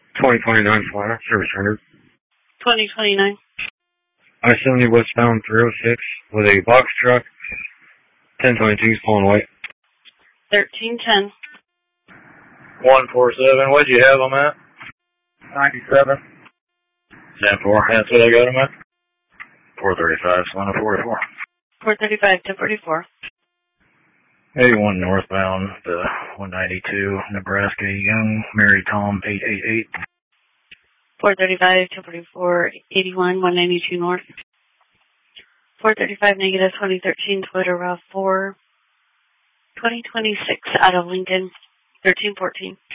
2029 Flyer, service rendered. 2029. I-70 westbound 306 with a box truck, 1022 pulling away. 1310. 147, what'd you have them at? 97. 10-4, that's what I got them at? 435, Solana 44. 435 to 44. 81 northbound, 192, Nebraska, Young, Mary Tom, 888. 435 to 44, 81, 192 north. 435 negative 2013 Toyota RAV4. 2026 out of Lincoln, 1314.